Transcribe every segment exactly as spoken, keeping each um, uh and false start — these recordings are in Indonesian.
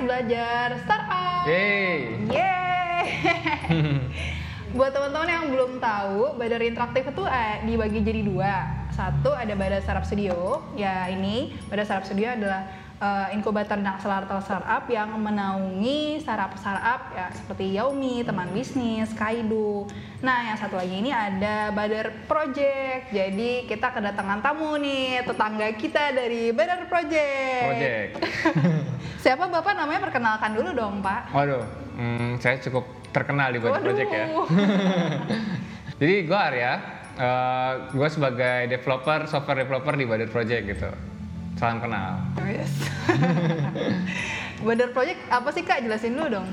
belajar startup. Yeay. Yeay. Buat teman-teman yang belum tahu, Badar Interaktif itu eh, dibagi jadi dua. Satu ada Badar Startup Studio. Ya ini Badar Startup Studio adalah uh, inkubator dan akselerator startup yang menaungi startup-startup ya seperti Yaumi, Teman Bisnis, Kaido. Nah, yang satu lagi ini ada Badar Project. Jadi kita kedatangan tamu nih, tetangga kita dari Badar Project. Project. Siapa Bapak namanya? Perkenalkan dulu dong, Pak. Waduh, hmm, saya cukup terkenal di Badar Waduh. Project ya. Jadi gue Arya, uh, gue sebagai developer, software developer di Badar Project gitu. Salam kenal. Oh, yes. Badar Project apa sih Kak? Jelasin dulu dong.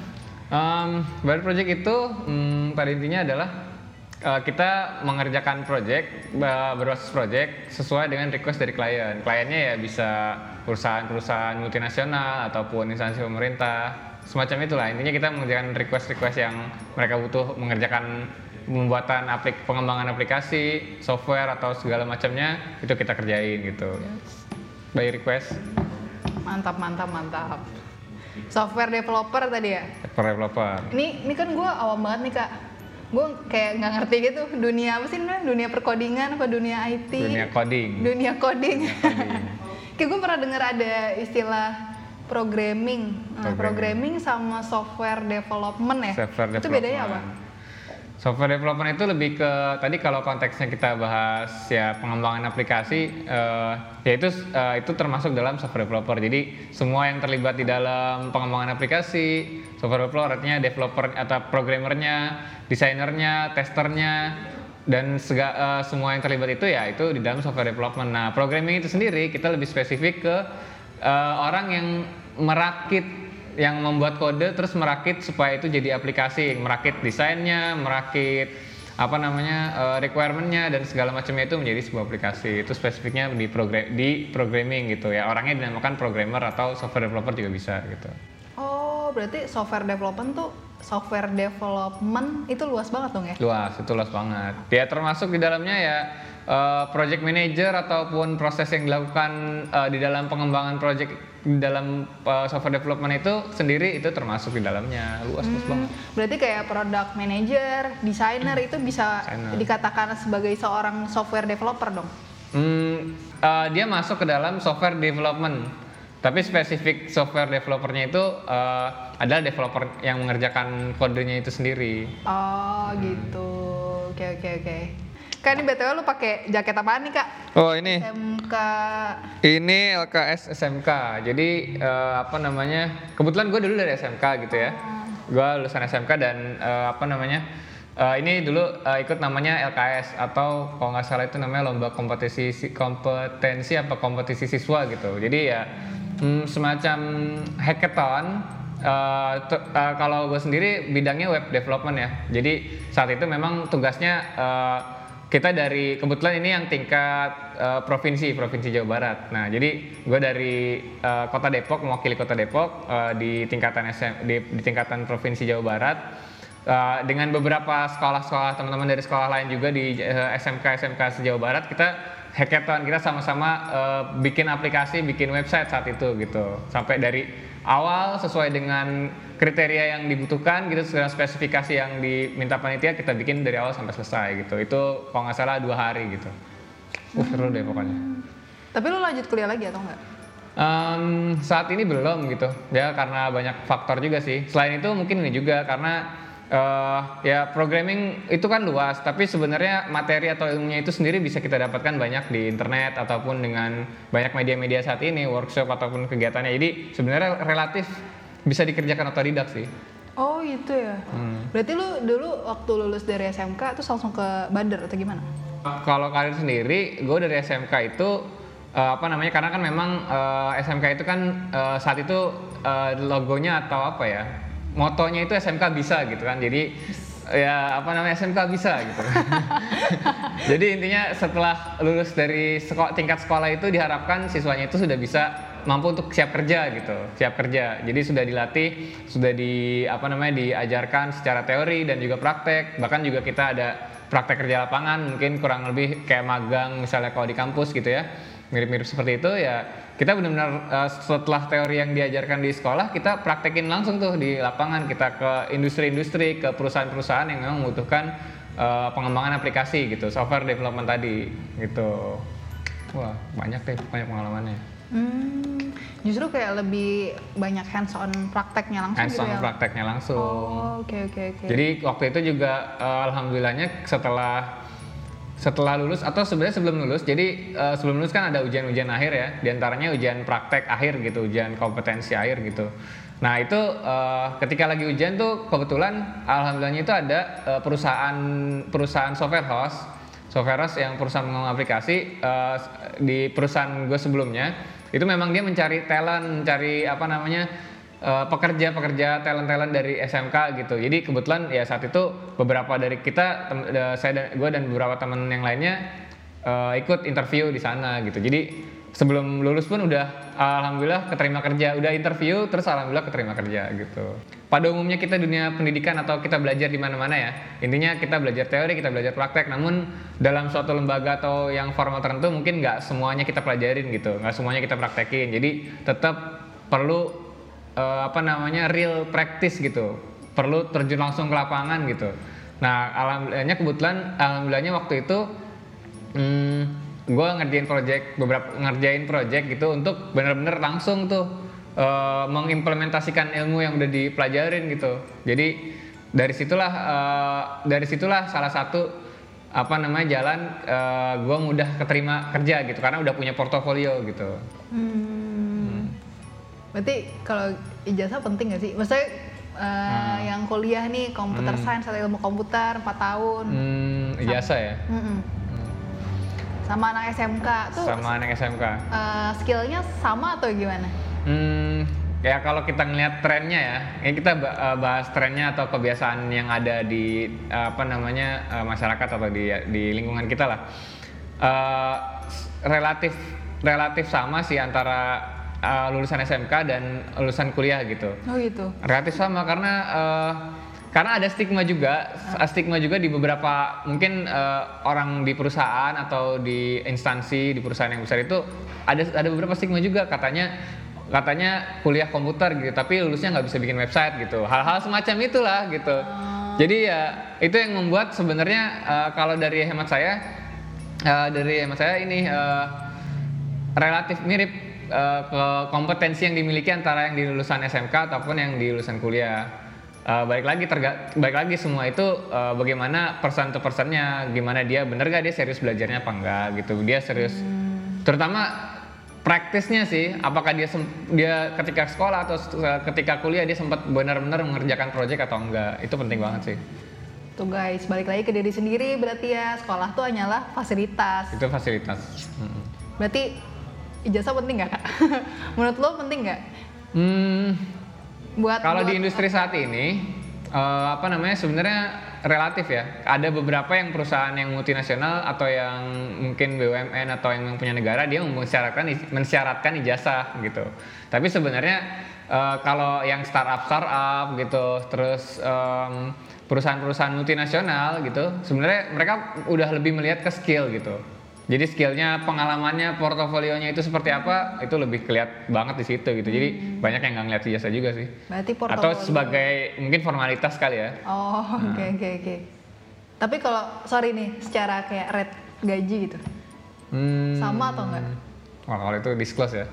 Um, Badar Project itu um, pada intinya adalah uh, kita mengerjakan project, uh, berbasis project sesuai dengan request dari klien. Kliennya ya bisa perusahaan-perusahaan multinasional ataupun instansi pemerintah, semacam itulah. Intinya kita mengerjakan request-request yang mereka butuh, mengerjakan pembuatan aplik pengembangan aplikasi, software atau segala macamnya itu kita kerjain gitu. Yes. By request. Mantap, mantap, mantap. Software developer tadi ya? Per developer. Ini, ini kan gue awam banget nih Kak. Gue kayak nggak ngerti gitu dunia apa sih namanya? Dunia perkodingan apa dunia I T? Dunia coding. Dunia coding. Dunia coding. Kayak gue pernah dengar ada istilah programming. Nah, Programming. programming sama software development ya? Software Itu development. bedanya apa? Software development itu lebih ke tadi kalau konteksnya kita bahas ya pengembangan aplikasi, uh, ya itu uh, itu termasuk dalam software developer. Jadi semua yang terlibat di dalam pengembangan aplikasi, software developer artinya developer atau programmernya, desainernya, testernya, dan sega, uh, semua yang terlibat itu ya itu di dalam software development. Nah, programming itu sendiri kita lebih spesifik ke uh, orang yang merakit, yang membuat kode terus merakit supaya itu jadi aplikasi, merakit desainnya, merakit apa namanya uh, requirement-nya dan segala macamnya itu menjadi sebuah aplikasi. Itu spesifiknya di program di programming gitu ya. Orangnya dinamakan programmer atau software developer juga bisa gitu. Oh, berarti software development tuh software development itu luas banget dong ya? Luas, itu luas banget. Ya termasuk di dalamnya ya uh, project manager ataupun proses yang dilakukan uh, di dalam pengembangan project di dalam uh, software development itu sendiri itu termasuk di dalamnya. Luas, luas Hmm, banget. berarti kayak product manager, designer itu bisa Designer. dikatakan sebagai seorang software developer dong? Hmm, uh, dia masuk ke dalam software development. Tapi spesifik software developernya itu uh, adalah developer yang mengerjakan kodenya itu sendiri. Oh gitu, oke oke oke. Kak, ini B T W lu pakai jaket apaan nih Kak? Oh ini, S M K. ini L K S S M K. Jadi uh, apa namanya? Kebetulan gue dulu dari S M K gitu ya. Gue lulusan S M K dan uh, apa namanya? Uh, ini dulu uh, ikut namanya L K S atau kalau nggak salah itu namanya lomba kompetisi kompetensi apa kompetisi siswa gitu. Jadi ya hmm, semacam hackathon. Uh, t- uh, kalau gue sendiri bidangnya web development ya. Jadi saat itu memang tugasnya uh, kita dari kebetulan ini yang tingkat uh, provinsi provinsi Jawa Barat. Nah jadi gue dari uh, Kota Depok mewakili Kota Depok uh, di tingkatan S M, di, di tingkatan provinsi Jawa Barat uh, dengan beberapa sekolah-sekolah teman-teman dari sekolah lain juga di uh, S M K S M K se-Jawa Barat. Kita hackathon, kita sama-sama uh, bikin aplikasi, bikin website saat itu gitu. Sampai dari awal sesuai dengan kriteria yang dibutuhkan gitu, segala spesifikasi yang diminta panitia kita bikin dari awal sampai selesai gitu. Itu kalau nggak salah dua hari gitu. Uh, seru deh pokoknya. Tapi lu lanjut kuliah lagi atau enggak? Um, saat ini belum gitu ya karena banyak faktor juga sih. Selain itu mungkin ini juga karena uh, ya programming itu kan luas, tapi sebenarnya materi atau ilmunya itu sendiri bisa kita dapatkan banyak di internet ataupun dengan banyak media-media saat ini, workshop ataupun kegiatannya. Jadi sebenarnya relatif bisa dikerjakan otodidak sih. Oh gitu ya. Hmm. Berarti lu dulu waktu lulus dari S M K terus langsung ke Badar atau gimana? Kalau karir sendiri, gue dari S M K itu uh, apa namanya? Karena kan memang uh, S M K itu kan uh, saat itu uh, logonya atau apa ya? Motonya itu S M K bisa gitu kan. Jadi ya apa namanya S M K bisa gitu. Jadi intinya setelah lulus dari seko- tingkat sekolah itu diharapkan siswanya itu sudah bisa mampu untuk siap kerja gitu, siap kerja. Jadi sudah dilatih, sudah di apa namanya diajarkan secara teori dan juga praktek. Bahkan juga kita ada praktek kerja lapangan, mungkin kurang lebih kayak magang misalnya kalau di kampus gitu ya. mirip-mirip seperti itu ya kita benar-benar uh, setelah teori yang diajarkan di sekolah kita praktekin langsung tuh di lapangan, kita ke industri-industri, ke perusahaan-perusahaan yang memang membutuhkan uh, pengembangan aplikasi gitu, software development tadi gitu. Wah banyak deh banyak pengalamannya. Hmm, justru kayak lebih banyak hands-on prakteknya langsung hands-on gitu ya? prakteknya langsung. Oh, oke okay, oke okay, oke. Okay. Jadi waktu itu juga uh, alhamdulillahnya setelah setelah lulus atau sebenarnya sebelum lulus, jadi uh, sebelum lulus kan ada ujian-ujian akhir ya, diantaranya ujian praktek akhir gitu, ujian kompetensi akhir gitu. Nah itu uh, ketika lagi ujian tuh kebetulan alhamdulillahnya itu ada uh, perusahaan perusahaan software house, software house yang perusahaan mengembang aplikasi uh, di perusahaan gue sebelumnya itu memang dia mencari talent, mencari apa namanya uh, pekerja-pekerja talent-talent dari S M K gitu. Jadi kebetulan ya saat itu beberapa dari kita, tem- uh, saya dan gue dan beberapa teman yang lainnya uh, ikut interview di sana gitu. Jadi sebelum lulus pun udah alhamdulillah keterima kerja, udah interview terus alhamdulillah keterima kerja gitu. Pada umumnya kita dunia pendidikan atau kita belajar di mana-mana ya, intinya kita belajar teori, kita belajar praktek, namun dalam suatu lembaga atau yang formal tertentu mungkin nggak semuanya kita pelajarin gitu, nggak semuanya kita praktekin. Jadi tetap perlu uh, apa namanya real practice gitu, perlu terjun langsung ke lapangan gitu. Nah alhamdulillahnya kebetulan alhamdulillahnya waktu itu hmm, gue ngerjain project beberapa ngerjain project gitu untuk bener-bener langsung tuh uh, mengimplementasikan ilmu yang udah dipelajarin gitu. Jadi dari situlah uh, dari situlah salah satu apa namanya jalan uh, gue mudah keterima kerja gitu karena udah punya portofolio gitu. Hmm. Hmm. Berarti kalau ijazah penting gak sih? Maksudnya uh, hmm. yang kuliah nih computer hmm. science atau ilmu komputer empat tahun. Hmm, ijazah ya. Hmm. Sama anak S M K tuh sama anak S M K uh, skillnya sama atau gimana? Hmm, ya kalau kita ngelihat trennya ya, ini kita bahas trennya atau kebiasaan yang ada di apa namanya masyarakat atau di di lingkungan kita lah. Uh, relatif relatif sama sih antara uh, lulusan S M K dan lulusan kuliah gitu. Oh gitu. Relatif sama karena uh, karena ada stigma juga, stigma juga di beberapa mungkin uh, orang di perusahaan atau di instansi di perusahaan yang besar itu ada ada beberapa stigma juga katanya katanya kuliah komputer gitu, tapi lulusnya nggak bisa bikin website gitu, hal-hal semacam itulah gitu. Oh. Jadi ya itu yang membuat sebenarnya uh, kalau dari hemat saya uh, dari hemat saya ini uh, relatif mirip uh, ke kompetensi yang dimiliki antara yang di lulusan S M K ataupun yang di lulusan kuliah. Uh, balik lagi terga, balik lagi semua itu uh, bagaimana person to personnya, gimana dia bener gak dia serius belajarnya apa enggak gitu, dia serius hmm. terutama praktisnya sih, apakah dia sem- dia ketika sekolah atau ketika kuliah dia sempat benar-benar mengerjakan proyek atau enggak, itu penting banget sih. Tuh guys, balik lagi ke diri sendiri berarti ya, sekolah tuh hanyalah fasilitas. Itu fasilitas. Hmm. Berarti ijazah penting nggak kak? Menurut lo penting nggak? Hmm. Buat kalau buat di industri saat ini uh, apa namanya sebenarnya relatif ya, ada beberapa yang perusahaan yang multinasional atau yang mungkin B U M N atau yang punya negara dia mensyaratkan mensyaratkan ijazah gitu, tapi sebenarnya uh, kalau yang startup startup gitu terus um, perusahaan-perusahaan multinasional gitu sebenarnya mereka udah lebih melihat ke skill gitu. Jadi skillnya, pengalamannya, portofolionya itu seperti apa, itu lebih kelihatan banget di situ gitu. Jadi hmm. banyak yang nggak ngeliat ijazah juga sih. Berarti portofolio. Atau sebagai mungkin formalitas kali ya. Oh, oke nah. oke oke. Tapi kalau sorry nih, secara kayak rate gaji gitu, hmm. sama atau enggak? Wah kalau itu disclose ya.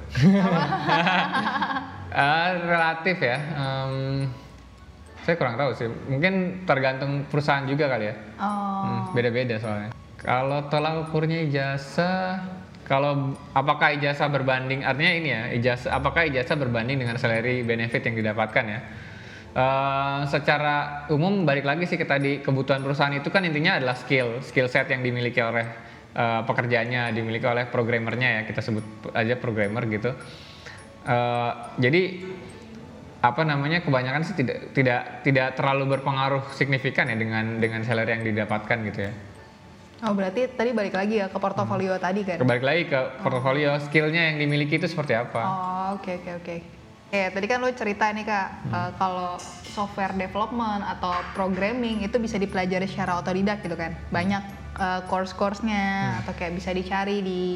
uh, relatif ya. Um, saya kurang tahu sih. Mungkin tergantung perusahaan juga kali ya. Oh. Hmm, beda-beda soalnya. Kalau tolak ukurnya ijazah, kalau apakah ijazah berbanding, artinya ini ya, ijazah, apakah ijazah berbanding dengan salary benefit yang didapatkan ya? Uh, secara umum balik lagi sih ke tadi, kebutuhan perusahaan itu kan intinya adalah skill, skill set yang dimiliki oleh uh, pekerjaannya, dimiliki oleh programmernya ya, kita sebut aja programmer gitu. Uh, jadi apa namanya kebanyakan sih tidak tidak tidak terlalu berpengaruh signifikan ya dengan dengan salary yang didapatkan gitu ya. Oh berarti tadi balik lagi ya ke portofolio hmm. tadi kan? Balik lagi ke portofolio, oh. skillnya yang dimiliki itu seperti apa? Oh oke okay, oke okay, oke. Okay. Ya tadi kan lo cerita nih kak, hmm. uh, kalau software development atau programming itu bisa dipelajari secara otodidak gitu kan? Banyak uh, course-course-nya hmm. atau kayak bisa dicari di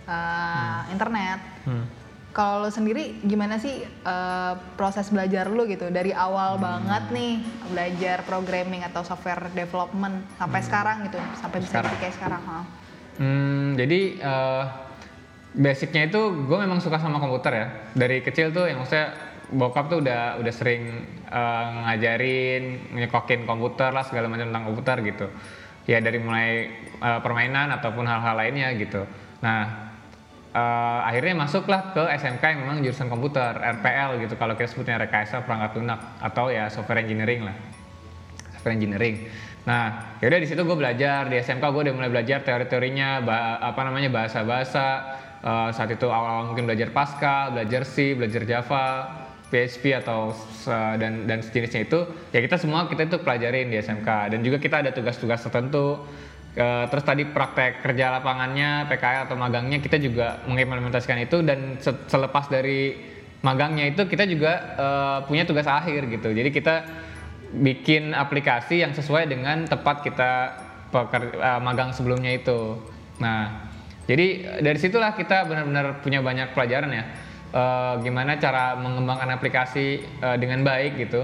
uh, internet. Hmm. Kalau lo sendiri gimana sih uh, proses belajar lo gitu dari awal hmm. banget nih belajar programming atau software development sampai hmm. sekarang gitu, sampai bisa jadi kayak sekarang? Huh? Hmm, jadi uh, basicnya itu gue memang suka sama komputer ya. Dari kecil tuh yang maksudnya bokap tuh udah udah sering uh, ngajarin, nyekokin komputer lah segala macam tentang komputer gitu. Ya dari mulai uh, permainan ataupun hal-hal lainnya gitu. Nah uh, akhirnya masuklah ke S M K yang memang jurusan komputer, R P L gitu kalau kita sebutnya rekayasa perangkat lunak atau ya software engineering lah, software engineering. Nah yaudah di situ gue belajar di S M K gue udah mulai belajar teori-teorinya, bah, apa namanya bahasa-bahasa. Uh, saat itu awal-awal mungkin belajar Pascal, belajar C, belajar Java, P H P atau uh, dan dan sejenisnya itu ya kita semua kita itu pelajarin di S M K dan juga kita ada tugas-tugas tertentu. Uh, terus tadi praktek kerja lapangannya P K L atau magangnya kita juga mengimplementasikan itu dan se- selepas dari magangnya itu kita juga uh, punya tugas akhir gitu. Jadi kita bikin aplikasi yang sesuai dengan tempat kita peker, uh, magang sebelumnya itu. Nah jadi dari situlah kita benar-benar punya banyak pelajaran ya. Uh, gimana cara mengembangkan aplikasi uh, dengan baik gitu.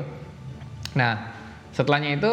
Nah setelahnya itu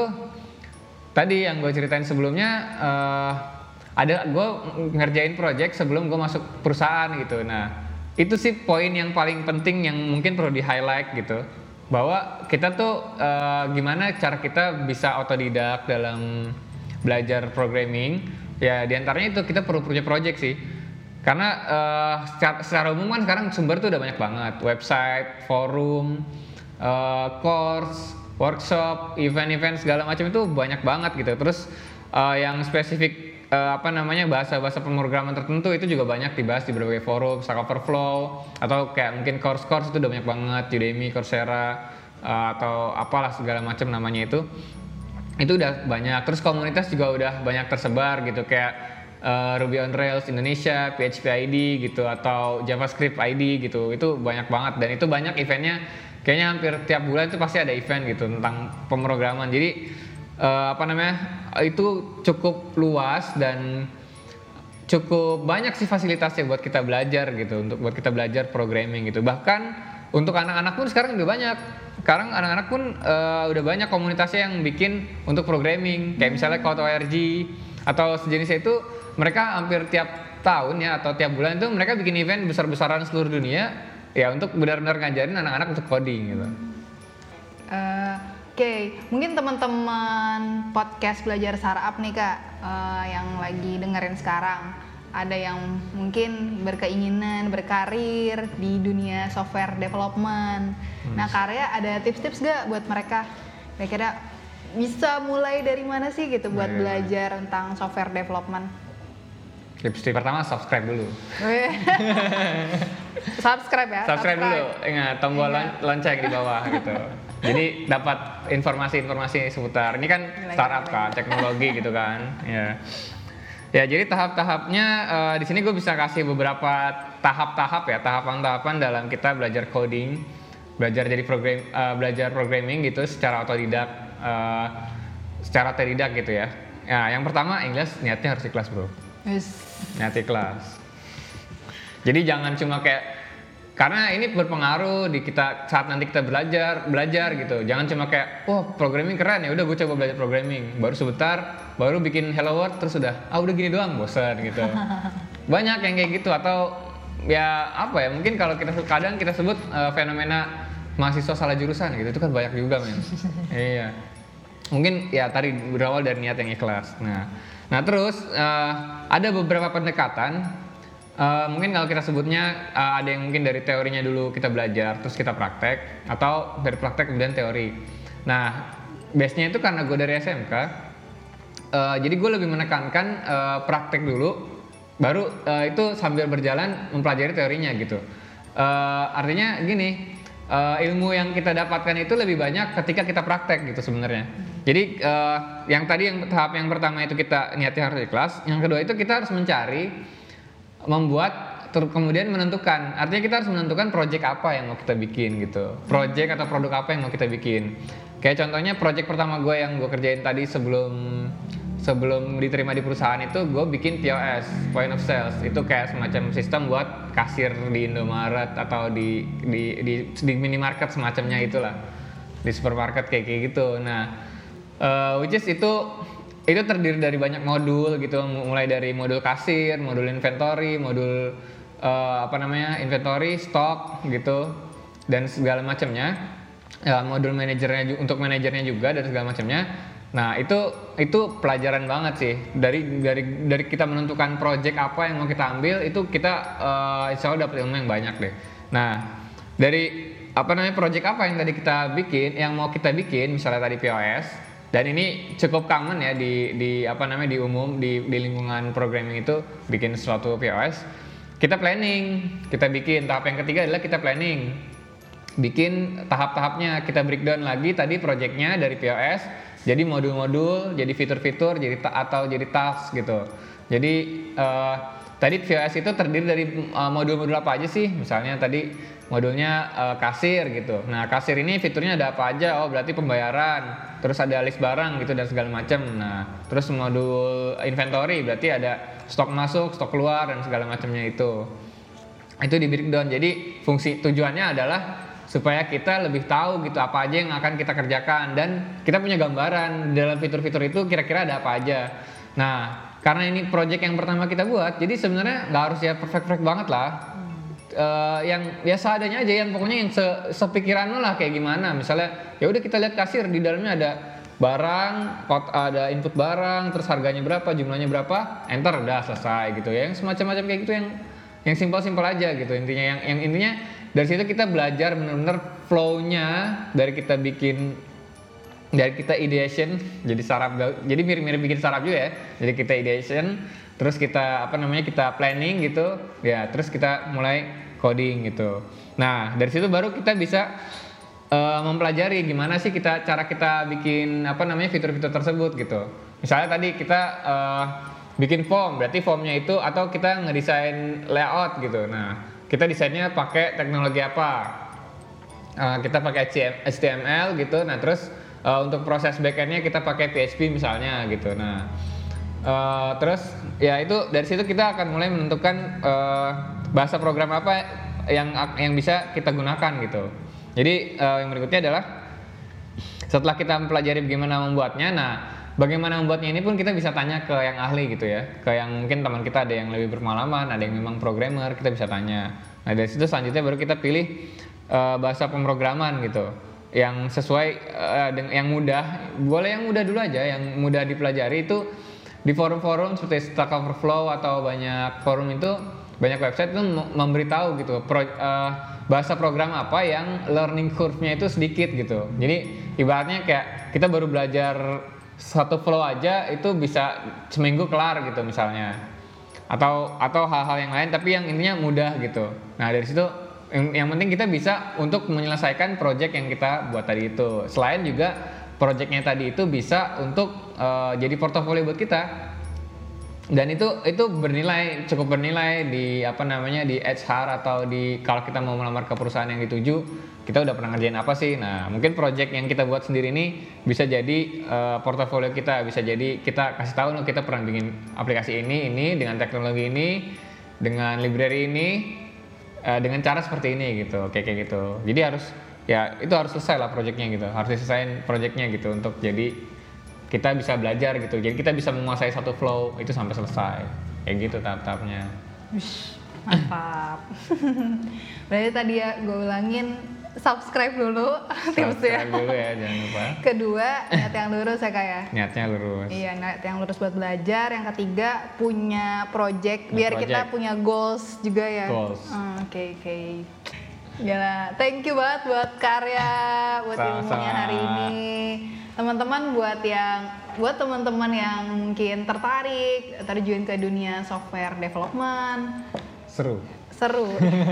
tadi yang gue ceritain sebelumnya uh, ada gue ngerjain project sebelum gue masuk perusahaan gitu. Nah itu sih poin yang paling penting yang mungkin perlu di highlight gitu, bahwa kita tuh uh, gimana cara kita bisa otodidak dalam belajar programming. Ya diantaranya itu kita perlu punya project sih. Karena uh, secara, secara umum kan sekarang sumber tuh udah banyak banget, website, forum, uh, course, workshop, event-event segala macam itu banyak banget gitu. Terus uh, yang spesifik uh, apa namanya bahasa-bahasa pemrograman tertentu itu juga banyak dibahas di berbagai forum, Stack Overflow atau kayak mungkin course-course itu udah banyak banget, Udemy, Coursera uh, atau apalah segala macam namanya itu. Itu udah banyak. Terus komunitas juga udah banyak tersebar gitu kayak uh, Ruby on Rails Indonesia, P H P I D gitu atau JavaScript I D gitu. Itu banyak banget dan itu banyak eventnya. Kayaknya hampir tiap bulan itu pasti ada event gitu tentang pemrograman. Jadi uh, apa namanya? Itu cukup luas dan cukup banyak sih fasilitasnya buat kita belajar gitu, untuk buat kita belajar programming gitu. Bahkan untuk anak-anak pun sekarang udah banyak. Sekarang anak-anak pun uh, udah banyak komunitasnya yang bikin untuk programming, kayak misalnya Code O R G atau sejenisnya itu mereka hampir tiap tahun ya atau tiap bulan itu mereka bikin event besar-besaran seluruh dunia ya untuk benar-benar ngajarin anak-anak untuk coding gitu. Uh, Oke, okay. Mungkin teman-teman podcast belajar startup nih kak uh, yang lagi dengerin sekarang. Ada yang mungkin berkeinginan berkarir di dunia software development. Hmm. Nah, Karya ada tips-tips gak buat mereka? Kira-kira bisa mulai dari mana sih gitu buat nah, belajar ya. Tentang software development? Tips-tips pertama subscribe dulu. subscribe ya. Subscribe, subscribe dulu. Ingat tombol Ingat. lonceng di bawah gitu. Jadi dapat informasi-informasi seputar. Ini kan startup kan, teknologi gitu kan. Ya. Ya, jadi tahap-tahapnya uh, di sini gue bisa kasih beberapa tahap-tahap ya, tahapan-tahapan dalam kita belajar coding, belajar jadi program, uh, belajar programming gitu secara otodidak, uh, secara otodidak gitu ya. Ya, yang pertama English niatnya harus ikhlas bro. Yes. Niat ikhlas. Jadi jangan cuma kayak karena ini berpengaruh di kita saat nanti kita belajar belajar gitu. Jangan cuma kayak wah programming keren ya udah gue coba belajar programming baru sebentar baru bikin hello world terus udah ah udah gini doang bosan gitu. Banyak yang kayak gitu atau ya apa ya mungkin kalau kita kadang kita sebut uh, fenomena mahasiswa salah jurusan gitu itu kan banyak juga men. Iya. Mungkin ya tadi berawal dari niat yang ikhlas. Nah, nah terus uh, ada beberapa pendekatan. Uh, mungkin kalau kita sebutnya uh, ada yang mungkin dari teorinya dulu kita belajar terus kita praktek atau dari praktek kemudian teori. Nah base-nya itu karena gue dari S M K, uh, jadi gue lebih menekankan uh, praktek dulu, baru uh, itu sambil berjalan mempelajari teorinya gitu. Uh, artinya gini, uh, ilmu yang kita dapatkan itu lebih banyak ketika kita praktek gitu sebenarnya. Jadi uh, yang tadi yang tahap yang pertama itu kita niatnya harus ikhlas, yang kedua itu kita harus mencari membuat ter- kemudian menentukan artinya kita harus menentukan project apa yang mau kita bikin gitu project atau produk apa yang mau kita bikin kayak contohnya project pertama gue yang gue kerjain tadi sebelum sebelum diterima di perusahaan itu gue bikin P O S, point of sales. Itu kayak semacam sistem buat kasir di Indomaret atau di di di, di minimarket semacamnya itulah, di supermarket kayak kayak gitu. Nah, uh, which is itu itu terdiri dari banyak modul gitu, mulai dari modul kasir, modul inventory, modul uh, apa namanya inventory, stok gitu, dan segala macamnya. Ya, modul manajernya untuk manajernya juga dan segala macamnya. Nah, itu itu pelajaran banget sih. Dari dari dari kita menentukan project apa yang mau kita ambil, itu kita uh, insya Allah dapat ilmu yang banyak deh. Nah, dari apa namanya project apa yang tadi kita bikin, yang mau kita bikin, misalnya tadi P O S, dan ini cukup common ya di di apa namanya di umum di di lingkungan programming itu bikin suatu P O S. Kita planning, kita bikin. Tahap yang ketiga adalah kita planning. Bikin tahap-tahapnya, kita breakdown lagi tadi projectnya dari P O S jadi modul-modul, jadi fitur-fitur, jadi ta- atau jadi task gitu. Jadi uh, tadi P O S itu terdiri dari uh, modul-modul apa aja sih? Misalnya tadi modulnya uh, kasir gitu. Nah, kasir ini fiturnya ada apa aja? Oh, berarti pembayaran, terus ada list barang gitu dan segala macam. Nah, terus modul inventory berarti ada stok masuk, stok keluar dan segala macamnya itu. Itu di breakdown. Jadi fungsi tujuannya adalah supaya kita lebih tahu gitu apa aja yang akan kita kerjakan dan kita punya gambaran dalam fitur-fitur itu kira-kira ada apa aja. Nah, karena ini project yang pertama kita buat, jadi sebenarnya nggak harus ya perfect-perfect banget lah. Hmm. Uh, yang biasa adanya aja, yang pokoknya yang se sepikiran lo lah kayak gimana. Misalnya, ya udah kita lihat kasir di dalamnya ada barang, ada input barang, terus harganya berapa, jumlahnya berapa, enter udah selesai gitu ya. Yang semacam-macam kayak gitu yang yang simpel-simpel aja gitu intinya. Yang yang intinya dari situ kita belajar benar-benar flow-nya dari kita bikin dari kita ideation jadi sarap, jadi mirip-mirip bikin sarap juga ya. Jadi kita ideation, terus kita apa namanya kita planning gitu, ya terus kita mulai coding gitu. Nah dari situ baru kita bisa uh, mempelajari gimana sih kita cara kita bikin apa namanya fitur-fitur tersebut gitu. Misalnya tadi kita uh, bikin form, berarti formnya itu atau kita ngedesain layout gitu. Nah kita desainnya pakai teknologi apa? Uh, kita pakai H T M L gitu. Nah terus uh, untuk proses backendnya kita pakai P H P misalnya gitu. Nah uh, terus ya itu dari situ kita akan mulai menentukan uh, bahasa program apa yang yang bisa kita gunakan gitu. Jadi uh, yang berikutnya adalah setelah kita mempelajari bagaimana membuatnya, nah bagaimana membuatnya ini pun kita bisa tanya ke yang ahli gitu ya, ke yang mungkin teman kita ada yang lebih berpengalaman, ada yang memang programmer, kita bisa tanya. Nah dari situ selanjutnya baru kita pilih uh, bahasa pemrograman gitu, yang sesuai, uh, yang mudah, boleh yang mudah dulu aja, yang mudah dipelajari itu di forum-forum seperti Stack Overflow atau banyak forum itu, banyak website itu memberitahu gitu, pro, uh, bahasa program apa yang learning curve-nya itu sedikit gitu. Jadi ibaratnya kayak kita baru belajar satu flow aja itu bisa seminggu kelar gitu misalnya, atau atau hal-hal yang lain tapi yang intinya mudah gitu. Nah dari situ yang, yang penting kita bisa untuk menyelesaikan project yang kita buat tadi itu. Selain juga projectnya tadi itu bisa untuk uh, jadi portofolio buat kita, dan itu itu bernilai, cukup bernilai di apa namanya di H R atau di kalau kita mau melamar ke perusahaan yang dituju, kita udah pernah ngerjain apa sih. Nah mungkin project yang kita buat sendiri ini bisa jadi uh, portofolio kita, bisa jadi kita kasih tahu loh kita pernah bikin aplikasi ini ini dengan teknologi ini, dengan library ini, uh, dengan cara seperti ini gitu, kayak kayak gitu. Jadi harus ya itu harus selesai lah projectnya gitu, harus diselesain projectnya gitu untuk jadi kita bisa belajar gitu, jadi kita bisa menguasai satu flow itu sampai selesai kayak gitu tahap-tahapnya. Wish, mantap. Berarti tadi ya gue ulangin, subscribe dulu tipsnya. Subscribe dulu ya, jangan lupa. Kedua, niat yang lurus ya kak ya. Niatnya lurus. Iya, niat yang lurus buat belajar. Yang ketiga, punya project, biar project. kita punya goals juga ya. Goals. Oke hmm, oke. Okay, okay. Gila, thank you banget buat karya, buat Sama-sama. ilmunya hari ini. Teman-teman buat yang buat teman-teman yang mungkin tertarik terjun ke dunia software development, seru seru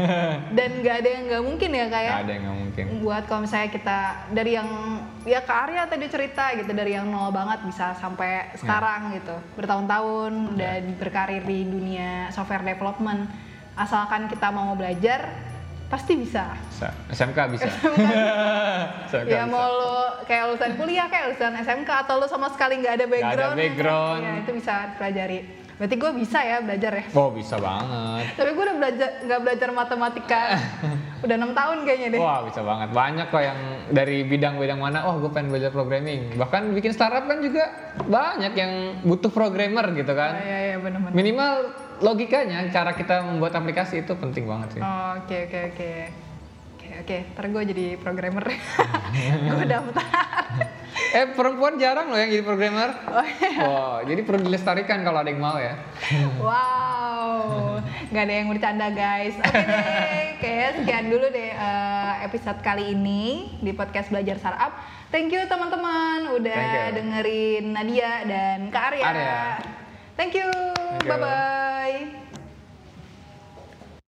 dan nggak ada yang nggak mungkin ya kayak nggak ada yang nggak mungkin buat kalau misalnya kita dari yang ya ke Arya tadi cerita gitu, dari yang nol banget bisa sampai sekarang ya. Gitu bertahun-tahun dan ya. Berkarir di dunia software development, asalkan kita mau belajar pasti bisa. Bisa. S M K bisa. S M K Ya bisa. mau lo kayak lulusan kuliah, kayak lulusan S M K, atau lo sama sekali nggak ada Nggak ada background. background. Ya itu bisa pelajari. Berarti gue bisa ya belajar ya. Oh bisa banget. Tapi gue udah belajar nggak belajar matematika udah enam tahun kayaknya deh. Wah bisa banget. Banyak kok yang dari bidang-bidang mana, oh gue pengen belajar programming. Bahkan bikin startup kan juga banyak yang butuh programmer gitu Oh, kan. iya iya benar-benar. Minimal logikanya, cara kita membuat aplikasi itu penting banget sih. Oh, Oke oke oke. Oke oke. Ntar gue jadi programmer. Gue daftar. Eh perempuan jarang loh yang jadi programmer. Oh, iya. Wah, jadi perlu dilestarikan kalau ada yang mau ya. Wow, nggak ada yang bercanda guys. Oke deh, kayaknya sekian dulu deh uh, episode kali ini di podcast Belajar Startup. Thank you teman-teman udah Thank you. dengerin Nadia dan Kak Arya. Arya. Thank you, Thank you. bye bye.